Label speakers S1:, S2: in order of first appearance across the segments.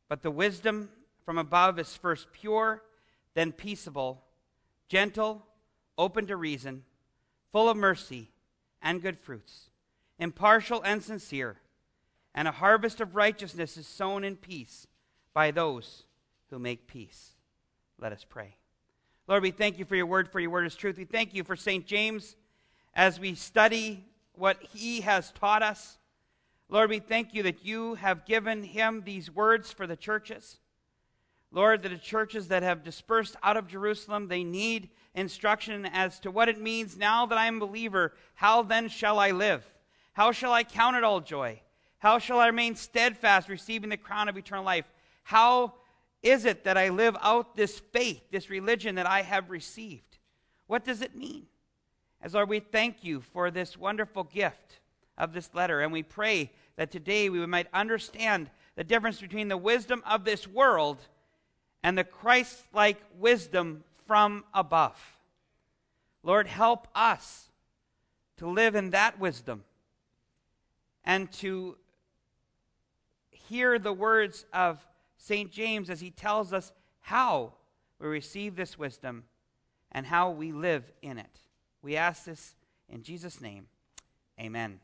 S1: But the wisdom from above is first pure, then peaceable, gentle, open to reason, full of mercy and good fruits, impartial and sincere, and a harvest of righteousness is sown in peace by those who make peace. Let us pray. Lord, we thank you for your word is truth. We thank you for St. James as we study what he has taught us. Lord, we thank you that you have given him these words for the churches. Lord, that the churches that have dispersed out of Jerusalem, they need instruction as to what it means. Now that I am a believer, how then shall I live? How shall I count it all joy? How shall I remain steadfast, receiving the crown of eternal life? How is it that I live out this faith, this religion that I have received? What does it mean? As Lord, we thank you for this wonderful gift of this letter, and we pray that today we might understand the difference between the wisdom of this world and the Christ-like wisdom from above. Lord, help us to live in that wisdom and to hear the words of St. James as he tells us how we receive this wisdom and how we live in it. We ask this in Jesus' name. Amen.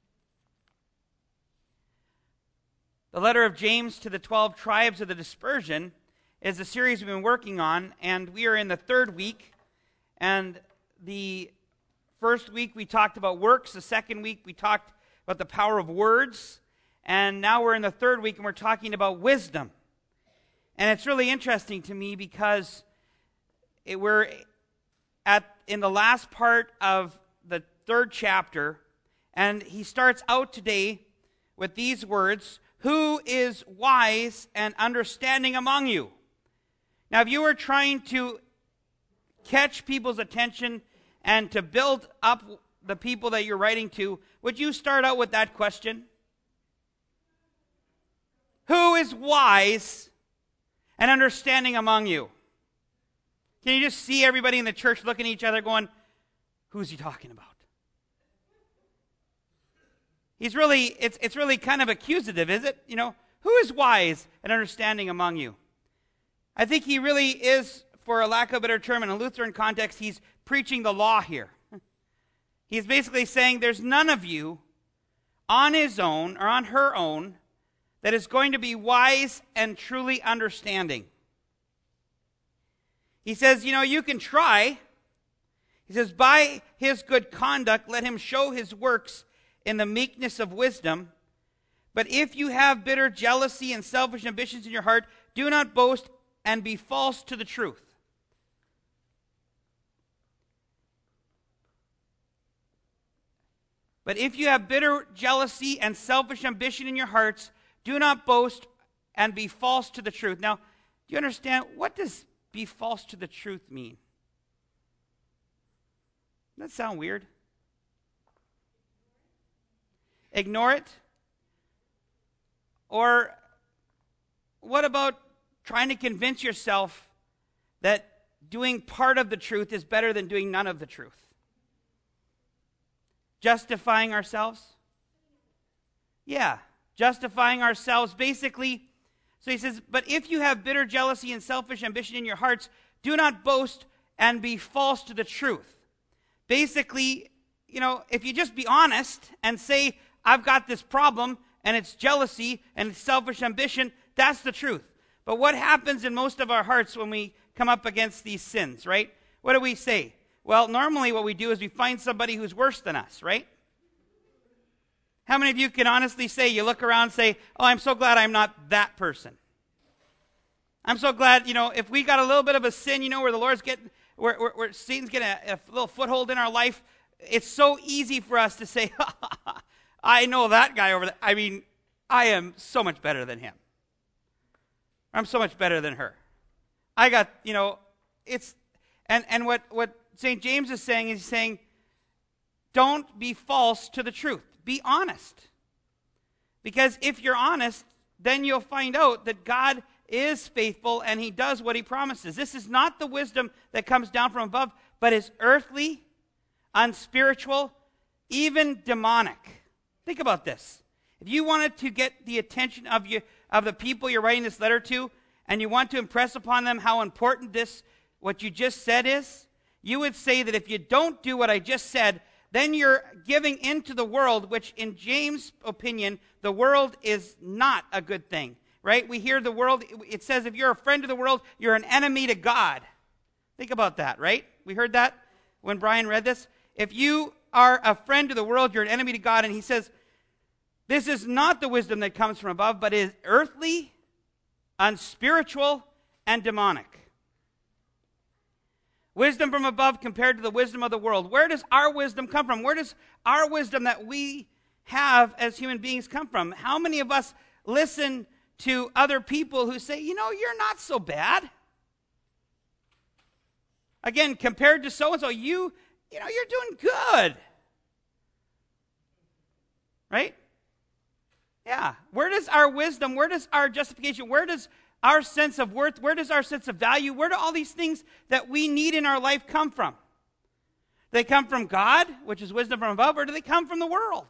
S1: The letter of James to the 12 tribes of the dispersion is a series we've been working on, and we are in the third week. And the first week we talked about works. The second week we talked about the power of words. And now we're in the third week and we're talking about wisdom. And it's really interesting to me because we're in the last part of the third chapter, and he starts out today with these words, "Who is wise and understanding among you?" Now, if you were trying to catch people's attention and to build up the people that you're writing to, would you start out with that question? Who is wise and understanding among you? Can you just see everybody in the church looking at each other going, who's he talking about? It's really kind of accusative, is it? You know, who is wise and understanding among you? I think he really is, for a lack of a better term, in a Lutheran context, he's preaching the law here. He's basically saying there's none of you on his own or on her own that is going to be wise and truly understanding. He says, you can try. He says, by his good conduct, let him show his works in the meekness of wisdom. But if you have bitter jealousy and selfish ambitions in your heart, do not boast and be false to the truth. But if you have bitter jealousy and selfish ambition in your hearts, do not boast and be false to the truth. Now, do you understand, what does be false to the truth mean? Doesn't that sound weird? Ignore it? Or what about trying to convince yourself that doing part of the truth is better than doing none of the truth? Justifying ourselves? Yeah, justifying ourselves. Basically, so he says, but if you have bitter jealousy and selfish ambition in your hearts, do not boast and be false to the truth. Basically, if you just be honest and say, I've got this problem, and it's jealousy and it's selfish ambition, that's the truth. But what happens in most of our hearts when we come up against these sins, right? What do we say? Well, normally what we do is we find somebody who's worse than us, right? How many of you can honestly say, you look around and say, oh, I'm so glad I'm not that person. I'm so glad, if we got a little bit of a sin, where the Lord's getting, where Satan's getting a little foothold in our life, it's so easy for us to say, I know that guy over there. I mean, I am so much better than him. I'm so much better than her. I got, it's, and what St. James is saying, he's saying, don't be false to the truth. Be honest. Because if you're honest, then you'll find out that God is faithful and he does what he promises. This is not the wisdom that comes down from above, but is earthly, unspiritual, even demonic. Think about this. If you wanted to get the attention of of the people you're writing this letter to, and you want to impress upon them how important what you just said is, you would say that if you don't do what I just said, then you're giving into the world, which in James' opinion, the world is not a good thing, right? We hear the world, it says if you're a friend of the world, you're an enemy to God. Think about that, right? We heard that when Brian read this. If you are a friend of the world, you're an enemy to God. And he says, this is not the wisdom that comes from above, but is earthly, unspiritual, and demonic. Wisdom from above compared to the wisdom of the world. Where does our wisdom come from? Where does our wisdom that we have as human beings come from? How many of us listen to other people who say, you're not so bad? Again, compared to so-and-so, you're doing good. Right? Yeah. Where does our wisdom, where does our justification, where does our sense of worth, where does our sense of value, where do all these things that we need in our life come from? Do they come from God, which is wisdom from above, or do they come from the world?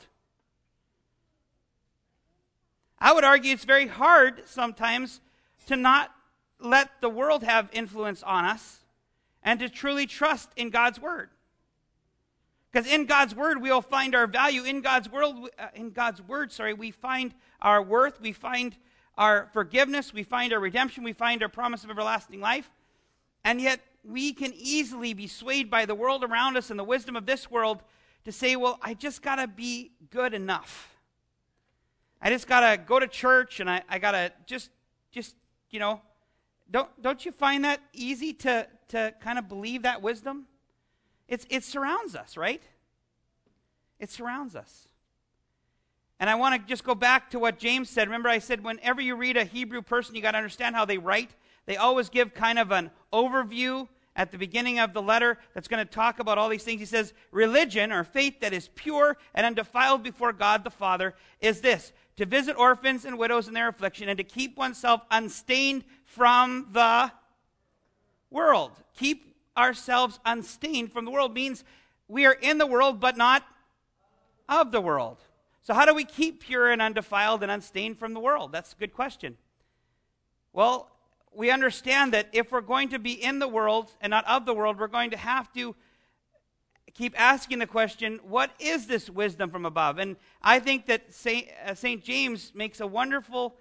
S1: I would argue it's very hard sometimes to not let the world have influence on us and to truly trust in God's word. Because in God's word, we'll find our value. In God's word, we find our worth. We find our forgiveness. We find our redemption. We find our promise of everlasting life. And yet, we can easily be swayed by the world around us and the wisdom of this world to say, well, I just got to be good enough. I just got to go to church and I got to just don't you find that easy to kind of believe that wisdom? It surrounds us, right? It surrounds us. And I want to just go back to what James said. Remember I said whenever you read a Hebrew person, you got to understand how they write. They always give kind of an overview at the beginning of the letter that's going to talk about all these things. He says, religion or faith that is pure and undefiled before God the Father is this: to visit orphans and widows in their affliction and to keep oneself unstained from the world. Keep ourselves unstained from the world means we are in the world but not of the world. So how do we keep pure and undefiled and unstained from the world? That's a good question. Well, we understand that if we're going to be in the world and not of the world, we're going to have to keep asking the question, what is this wisdom from above? And I think that St. James makes a wonderful,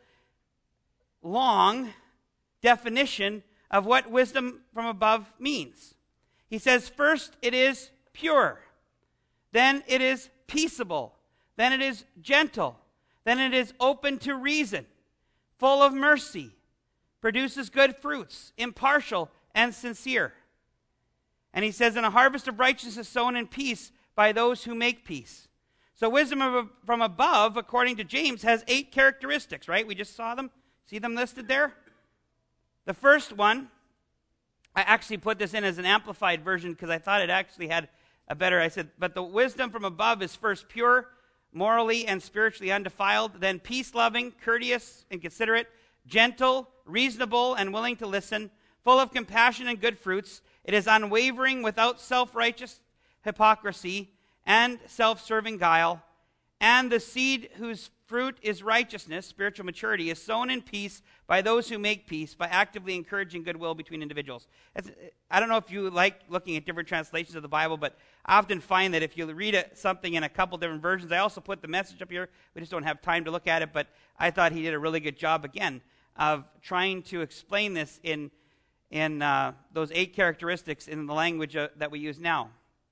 S1: long definition of what wisdom from above means. He says, first, it is pure. Then it is peaceable. Then it is gentle. Then it is open to reason, full of mercy, produces good fruits, impartial and sincere. And he says, and a harvest of righteousness is sown in peace by those who make peace. So wisdom from above, according to James, has 8 characteristics, right? We just saw them. See them listed there? The first one, I actually put this in as an amplified version because I thought it actually had a better, I said, but the wisdom from above is first pure, morally and spiritually undefiled, then peace-loving, courteous and considerate, gentle, reasonable and willing to listen, full of compassion and good fruits. It is unwavering, without self-righteous hypocrisy and self-serving guile. And the seed whose fruit is righteousness, spiritual maturity, is sown in peace by those who make peace, by actively encouraging goodwill between individuals. I don't know if you like looking at different translations of the Bible, but I often find that if you read something in a couple different versions, I also put the message up here. We just don't have time to look at it, but I thought he did a really good job, again, of trying to explain this in those 8 characteristics in the language that we use now.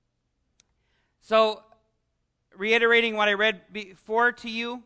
S1: So, reiterating what I read before to you,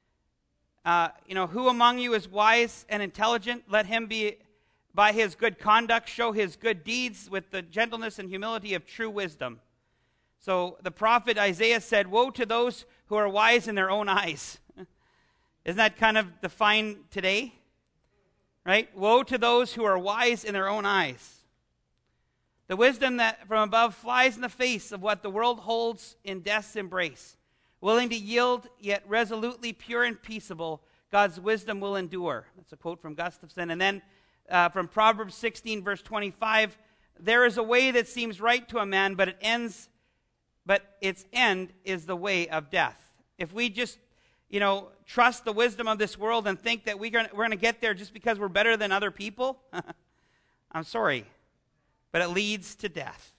S1: who among you is wise and intelligent? Let him be, by his good conduct, show his good deeds with the gentleness and humility of true wisdom. So the prophet Isaiah said, woe to those who are wise in their own eyes. Isn't that kind of defined today? Right? Woe to those who are wise in their own eyes. The wisdom that from above flies in the face of what the world holds in death's embrace. Willing to yield, yet resolutely pure and peaceable, God's wisdom will endure. That's a quote from Gustafson. And then from Proverbs 16, verse 25, there is a way that seems right to a man, but its end is the way of death. If we just trust the wisdom of this world and think that we're going to get there just because we're better than other people, I'm sorry, but it leads to death.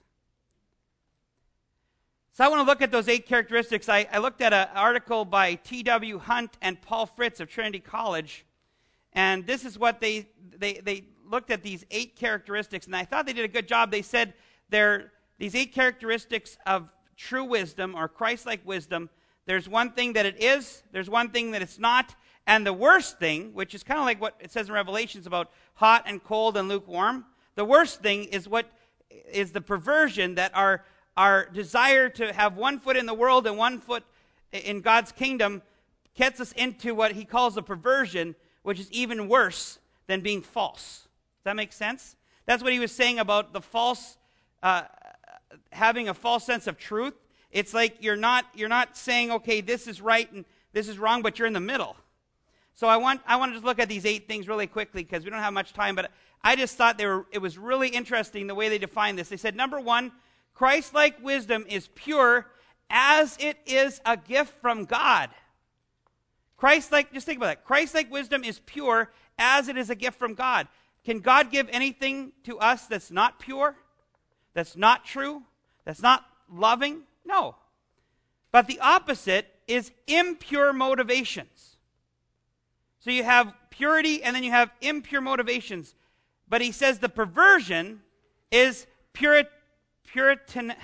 S1: So I want to look at those 8 characteristics. I looked at an article by T.W. Hunt and Paul Fritz of Trinity College, and this is what they looked at, these 8 characteristics, and I thought they did a good job. They said these 8 characteristics of true wisdom or Christ-like wisdom. There's one thing that it is, there's one thing that it's not, and the worst thing, which is kind of like what it says in Revelations about hot and cold and lukewarm, the worst thing is what is the perversion that our desire to have one foot in the world and one foot in God's kingdom gets us into what he calls a perversion, which is even worse than being false. Does that make sense? That's what he was saying about the false, having a false sense of truth. It's like you're not saying, okay, this is right and this is wrong, but you're in the middle. So I want to just look at these 8 things really quickly because we don't have much time, but I just thought it was really interesting the way they defined this. They said, number 1, Christ-like wisdom is pure as it is a gift from God. Christ-like, just think about that. Christ-like wisdom is pure as it is a gift from God. Can God give anything to us that's not pure, that's not true, that's not loving? No. But the opposite is impure motivations. So you have purity and then you have impure motivations. But he says the perversion is Puritan.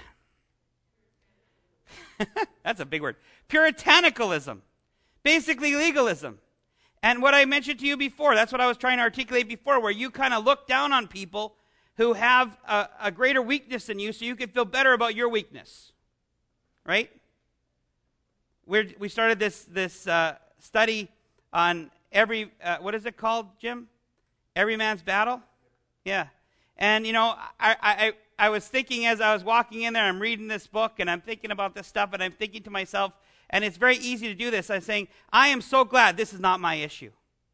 S1: That's a big word. Puritanicalism. Basically legalism. And what I mentioned to you before, that's what I was trying to articulate before, where you kind of look down on people who have a greater weakness than you so you can feel better about your weakness. Right? We started this study on what is it called, Jim? Every Man's Battle? Yeah. And, I was thinking as I was walking in there, I'm reading this book, and I'm thinking about this stuff, and I'm thinking to myself, and it's very easy to do this. I'm saying, I am so glad this is not my issue.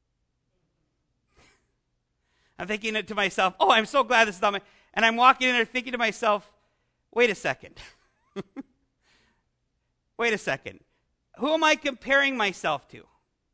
S1: I'm thinking to myself, oh, I'm so glad this is not my... And I'm walking in there thinking to myself, wait a second. Wait a second. Who am I comparing myself to?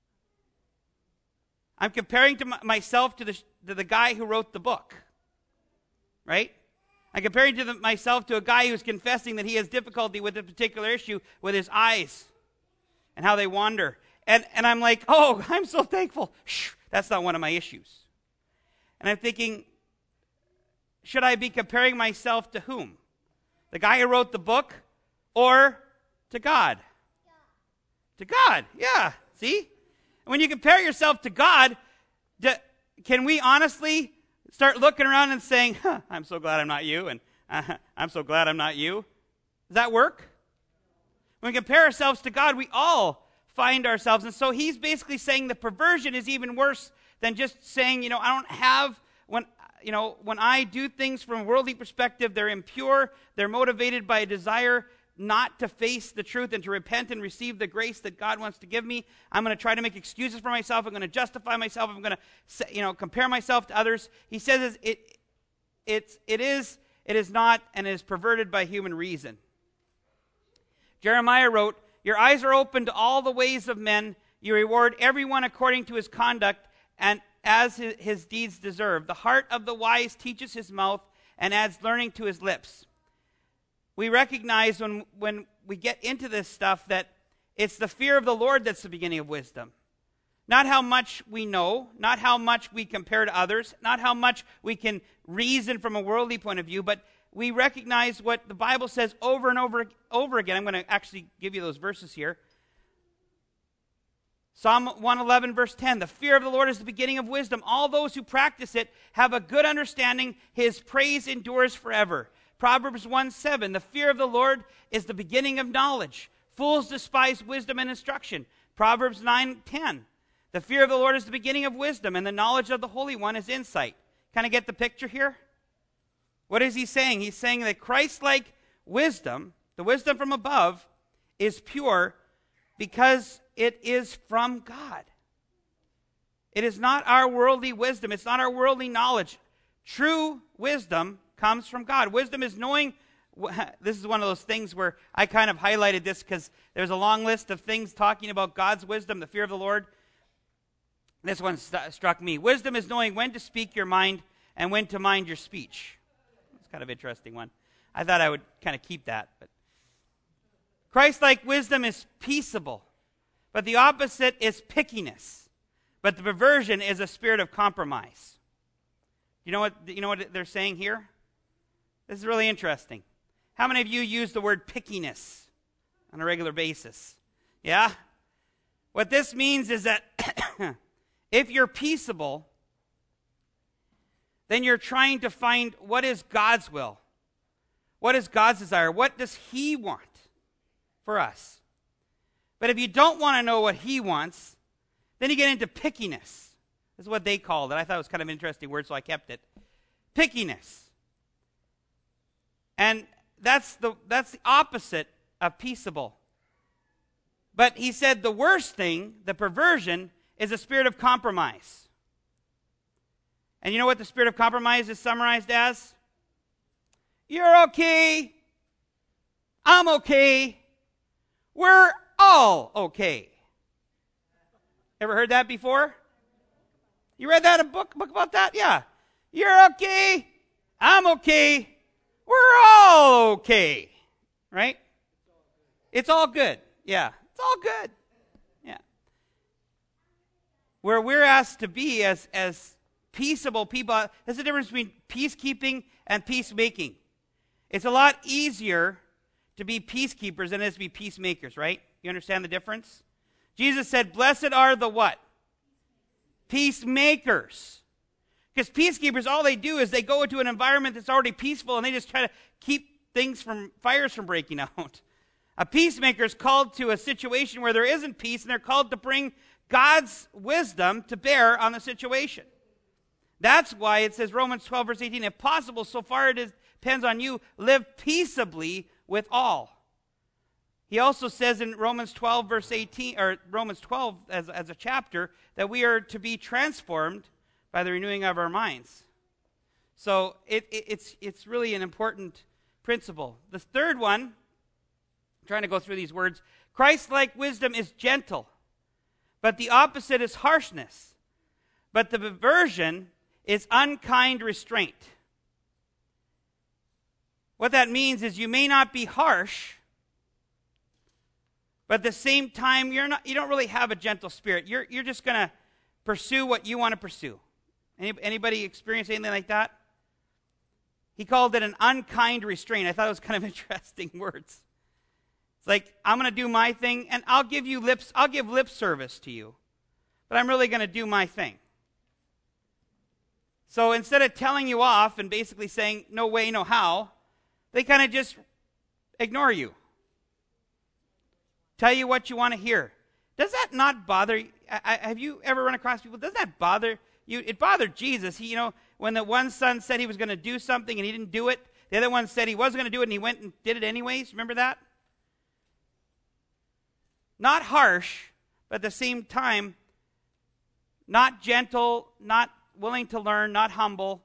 S1: I'm comparing myself to the guy who wrote the book. Right? I'm comparing myself to a guy who's confessing that he has difficulty with a particular issue with his eyes and how they wander. And I'm like, oh, I'm so thankful. Shh, that's not one of my issues. And I'm thinking, should I be comparing myself to whom? The guy who wrote the book or to God? To God, yeah. See? When you compare yourself to God, can we honestly start looking around and saying, I'm so glad I'm not you, and I'm so glad I'm not you? Does that work? When we compare ourselves to God, we all find ourselves. And so he's basically saying the perversion is even worse than just saying, I don't have, when I do things from a worldly perspective, they're impure, they're motivated by a desire not to face the truth and to repent and receive the grace that God wants to give me. I'm going to try to make excuses for myself. I'm going to justify myself. I'm going to, compare myself to others. He says it is not, and it is perverted by human reason. Jeremiah wrote, "Your eyes are open to all the ways of men. You reward everyone according to his conduct and as his deeds deserve. The heart of the wise teaches his mouth and adds learning to his lips." We recognize when we get into this stuff that it's the fear of the Lord that's the beginning of wisdom. Not how much we know, not how much we compare to others, not how much we can reason from a worldly point of view, but we recognize what the Bible says over and over again. I'm going to actually give you those verses here. Psalm 111, verse 10, "The fear of the Lord is the beginning of wisdom. All those who practice it have a good understanding. His praise endures forever." Proverbs 1:7, "The fear of the Lord is the beginning of knowledge. Fools despise wisdom and instruction." Proverbs 9:10, "The fear of the Lord is the beginning of wisdom, and the knowledge of the Holy One is insight." Kind of get the picture here? What is he saying? He's saying that Christ-like wisdom, the wisdom from above, is pure because it is from God. It is not our worldly wisdom. It's not our worldly knowledge. True wisdom comes from God. Wisdom is knowing this is one of those things where I kind of highlighted this because there's a long list of things talking about God's wisdom, the fear of the Lord. This one struck me. Wisdom is knowing when to speak your mind and when to mind your speech. It's kind of an interesting one. I thought I would kind of keep that. But Christ-like wisdom is peaceable, but the opposite is pickiness. But the perversion is a spirit of compromise. You know what they're saying here? This is really interesting. How many of you use the word pickiness on a regular basis? Yeah? What this means is that if you're peaceable, then you're trying to find what is God's will. What is God's desire? What does He want for us? But if you don't want to know what He wants, then you get into pickiness. This is what they called it. I thought it was kind of an interesting word, so I kept it. Pickiness. And that's the opposite of peaceable. But he said the worst thing, the perversion, is a spirit of compromise. And you know what the spirit of compromise is summarized as? You're okay. I'm okay. We're all okay. Ever heard that before? You read that, a book about that? Yeah. You're okay. I'm okay. We're all okay. Right? It's all good. Yeah. It's all good. Yeah. Where we're asked to be as peaceable people, there's a difference between peacekeeping and peacemaking. It's a lot easier to be peacekeepers than it is to be peacemakers, right? You understand the difference? Jesus said, blessed are the what? Peacemakers. Because peacekeepers, all they do is they go into an environment that's already peaceful and they just try to keep fires from breaking out. A peacemaker is called to a situation where there isn't peace, and they're called to bring God's wisdom to bear on the situation. That's why it says, Romans 12, verse 18, if possible, so far it depends on you, live peaceably with all. He also says in Romans 12, verse 18, or Romans 12 as a chapter, that we are to be transformed by the renewing of our minds. So it's really an important principle. The third one, I'm trying to go through these words, Christ-like wisdom is gentle, but the opposite is harshness. But the perversion is unkind restraint. What that means is you may not be harsh, but at the same time, you don't really have a gentle spirit. You're just going to pursue what you want to pursue. Anybody experience anything like that? He called it an unkind restraint. I thought it was kind of interesting words. It's like, I'm going to do my thing, and I'll give lip service to you, but I'm really going to do my thing. So instead of telling you off and basically saying, no way, no how, they kind of just ignore you. Tell you what you want to hear. Does that not bother you? Have you ever run across people? Does that bother you? It bothered Jesus. When the one son said he was going to do something and he didn't do it, the other one said he wasn't going to do it and he went and did it anyways. Remember that? Not harsh, but at the same time, not gentle, not willing to learn, not humble,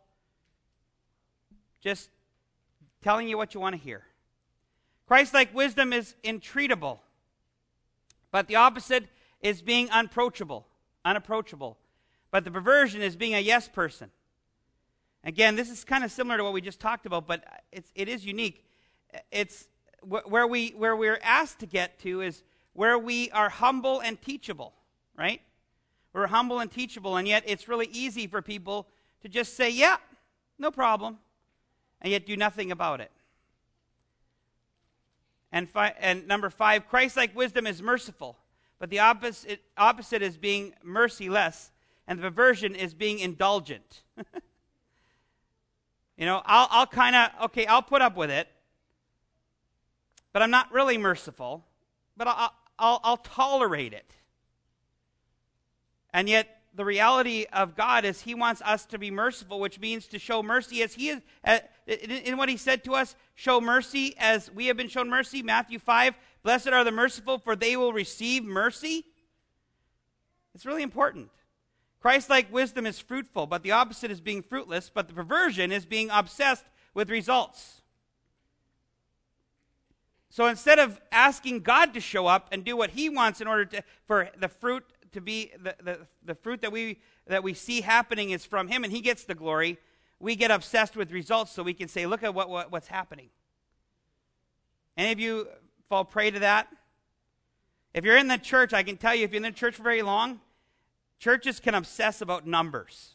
S1: just telling you what you want to hear. Christ-like wisdom is entreatable, but the opposite is being unapproachable. But the perversion is being a yes person. Again, this is kind of similar to what we just talked about, but it is unique. It's where we're asked to get to is where we are humble and teachable, right? We're humble and teachable, and yet it's really easy for people to just say, yeah, no problem, and yet do nothing about it. And number 5, Christ-like wisdom is merciful, but the opposite is being merciless, and the perversion is being indulgent. I'll put up with it, but I'm not really merciful, but I'll tolerate it. And yet, the reality of God is He wants us to be merciful, which means to show mercy as He is. In what He said to us, show mercy as we have been shown mercy. Matthew 5, blessed are the merciful, for they will receive mercy. It's really important. Christ-like wisdom is fruitful, but the opposite is being fruitless, but the perversion is being obsessed with results. So instead of asking God to show up and do what he wants in order for the fruit to be, the fruit that we see happening is from him and he gets the glory, we get obsessed with results so we can say, look at what's happening. Any of you fall prey to that? If you're in the church, I can tell you, if you're in the church for very long, churches can obsess about numbers.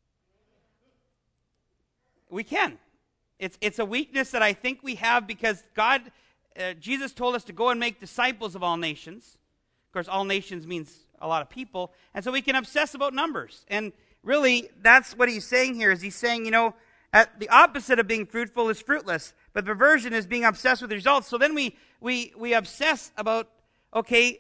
S1: We can. It's a weakness that I think we have because Jesus told us to go and make disciples of all nations. Of course, all nations means a lot of people. And so we can obsess about numbers. And really, that's what he's saying here, is he's saying, the opposite of being fruitful is fruitless. But perversion is being obsessed with results. So then we obsess about, we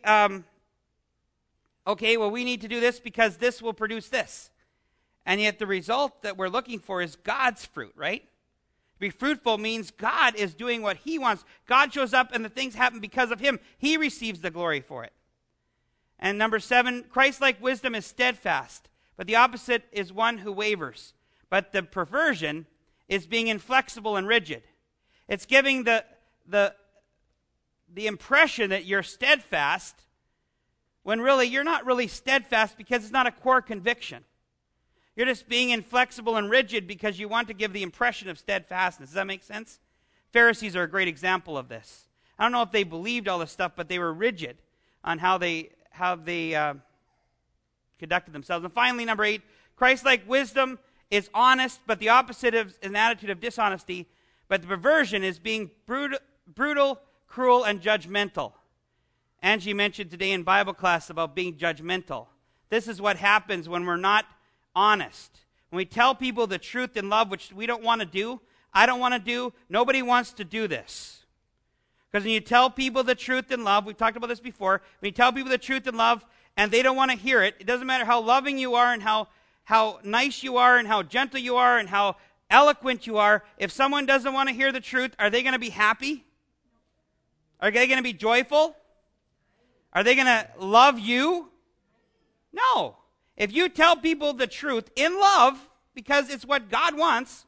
S1: need to do this because this will produce this. And yet the result that we're looking for is God's fruit, right? To be fruitful means God is doing what he wants. God shows up and the things happen because of him. He receives the glory for it. And number 7, Christ-like wisdom is steadfast, but the opposite is one who wavers. But the perversion is being inflexible and rigid. It's giving the impression that you're steadfast when really you're not really steadfast because it's not a core conviction. You're just being inflexible and rigid because you want to give the impression of steadfastness. Does that make sense? Pharisees are a great example of this. I don't know if they believed all this stuff, but they were rigid on how they conducted themselves. And finally, number 8, Christ-like wisdom is honest, but the opposite is an attitude of dishonesty. But the perversion is being brutal, cruel, and judgmental. Angie mentioned today in Bible class about being judgmental. This is what happens when we're not honest. When we tell people the truth in love, which we don't want to do, I don't want to do, nobody wants to do this. Because when you tell people the truth in love, we've talked about this before, when you tell people the truth in love and they don't want to hear it, it doesn't matter how loving you are and how nice you are and how gentle you are and how eloquent you are, if someone doesn't want to hear the truth, are they going to be happy? Are they going to be joyful? Are they going to love you? No. If you tell people the truth in love, because it's what God wants,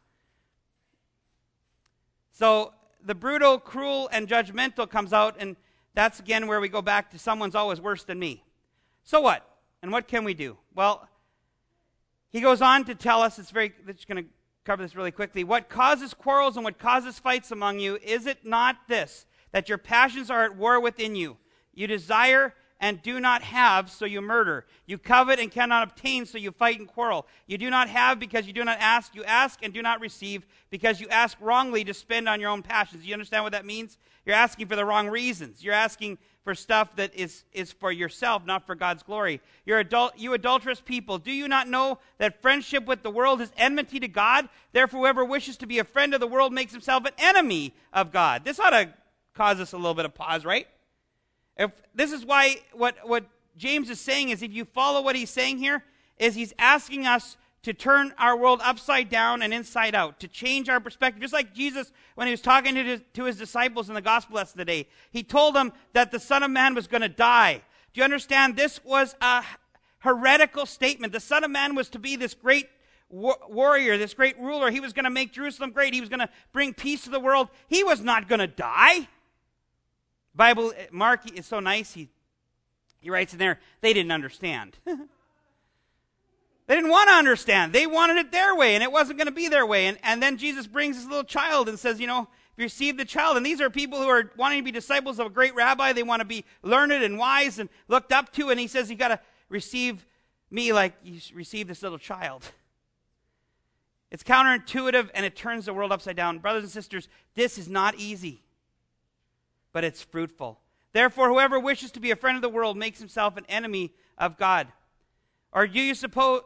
S1: so the brutal, cruel, and judgmental comes out, and that's again where we go back to someone's always worse than me. So what? And what can we do? Well, he goes on to tell us, just going to cover this really quickly. What causes quarrels and what causes fights among you, is it not this, that your passions are at war within you? You desire and do not have, so you murder. You covet and cannot obtain, so you fight and quarrel. You do not have because you do not ask. You ask and do not receive because you ask wrongly to spend on your own passions. You understand what that means? You're asking for the wrong reasons. You're asking for stuff that is for yourself, not for God's glory. You adulterous people, do you not know that friendship with the world is enmity to God? Therefore, whoever wishes to be a friend of the world makes himself an enemy of God. This ought to cause us a little bit of pause, right? This is why what James is saying is, if you follow what he's saying here, is he's asking us to turn our world upside down and inside out, to change our perspective. Just like Jesus, when he was talking to his disciples in the gospel lesson today, he told them that the Son of Man was going to die. Do you understand? This was a heretical statement. The Son of Man was to be this great warrior, this great ruler. He was going to make Jerusalem great. He was going to bring peace to the world. He was not going to die. Bible, Mark is so nice, he writes in there, they didn't understand. They didn't want to understand. They wanted it their way, and it wasn't going to be their way. And then Jesus brings this little child and says, if you receive the child, and these are people who are wanting to be disciples of a great rabbi, they want to be learned and wise and looked up to, and he says, you got to receive me like you receive this little child. It's counterintuitive, and it turns the world upside down. Brothers and sisters, this is not easy, but it's fruitful. Therefore, whoever wishes to be a friend of the world makes himself an enemy of God. Or do you suppose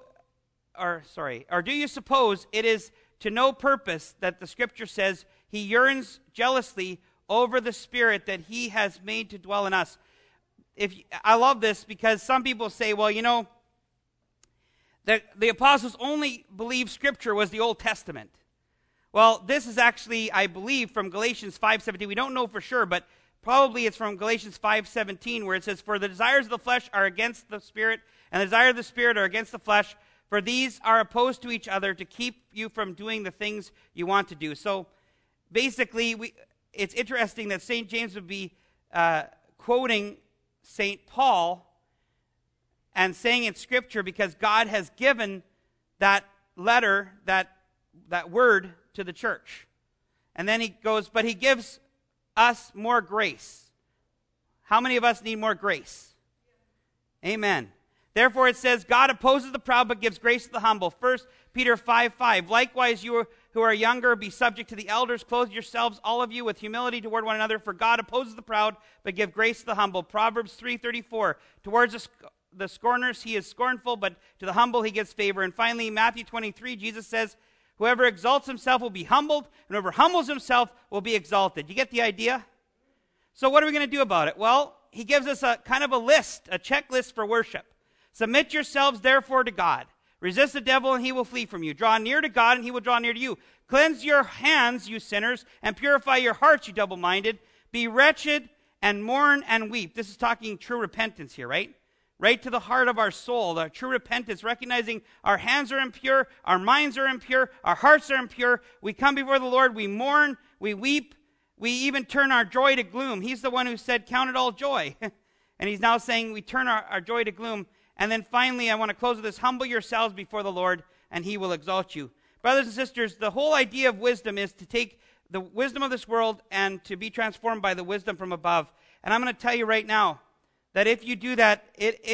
S1: it is to no purpose that the Scripture says he yearns jealously over the Spirit that he has made to dwell in us? I love this because some people say, that the apostles only believed Scripture was the Old Testament. Well, this is actually, I believe, from Galatians 5:17. We don't know for sure, but probably it's from Galatians 5:17, where it says, for the desires of the flesh are against the Spirit, and the desire of the Spirit are against the flesh, for these are opposed to each other to keep you from doing the things you want to do. So basically, it's interesting that St. James would be quoting St. Paul and saying in Scripture, because God has given that letter, that word to the church. And then he goes, but he gives us more grace. How many of us need more grace? Amen. Therefore it says, God opposes the proud but gives grace to the humble. 1 Peter 5:5. Likewise, you who are younger, be subject to the elders. Clothe yourselves, all of you, with humility toward one another. For God opposes the proud but give grace to the humble. Proverbs 3:34. Towards the scorners he is scornful, but to the humble he gives favor. And finally, Matthew 23, Jesus says, whoever exalts himself will be humbled, and whoever humbles himself will be exalted. You get the idea? So what are we going to do about it? Well, he gives us a kind of a list, a checklist for worship. Submit yourselves, therefore, to God. Resist the devil, and he will flee from you. Draw near to God, and he will draw near to you. Cleanse your hands, you sinners, and purify your hearts, you double-minded. Be wretched, and mourn, and weep. This is talking true repentance here, right? Right to the heart of our soul, the true repentance, recognizing our hands are impure, our minds are impure, our hearts are impure. We come before the Lord, we mourn, we weep, we even turn our joy to gloom. He's the one who said, count it all joy. And he's now saying we turn our joy to gloom. And then finally, I want to close with this. Humble yourselves before the Lord, and he will exalt you. Brothers and sisters, the whole idea of wisdom is to take the wisdom of this world and to be transformed by the wisdom from above. And I'm going to tell you right now that if you do that,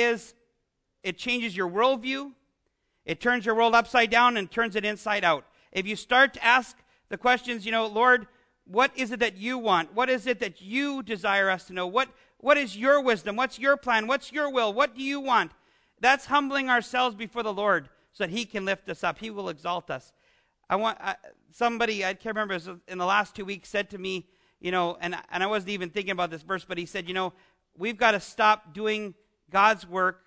S1: it changes your worldview. It turns your world upside down and turns it inside out. If you start to ask the questions, Lord, what is it that you want? What is it that you desire us to know? What is your wisdom? What's your plan? What's your will? What do you want? That's humbling ourselves before the Lord so that he can lift us up. He will exalt us. Somebody, I can't remember, in the last 2 weeks said to me, and I wasn't even thinking about this verse, but he said, we've got to stop doing God's work.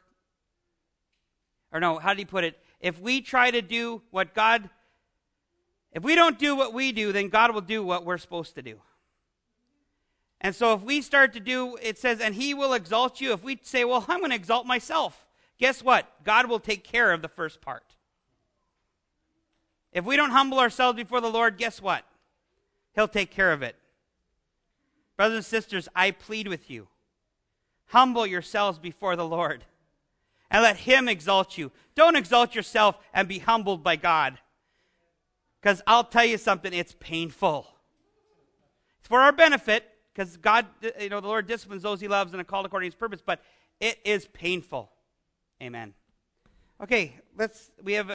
S1: Or no, how did he put it? If we try to do if we don't do what we do, then God will do what we're supposed to do. And so if we start to do, it says, and he will exalt you. If we say, well, I'm going to exalt myself. Guess what? God will take care of the first part. If we don't humble ourselves before the Lord, guess what? He'll take care of it. Brothers and sisters, I plead with you. Humble yourselves before the Lord and let him exalt you. Don't exalt yourself and be humbled by God. Because I'll tell you something, it's painful. It's for our benefit, because God, the Lord disciplines those he loves and are called according to his purpose, but it is painful. Amen. Okay, we have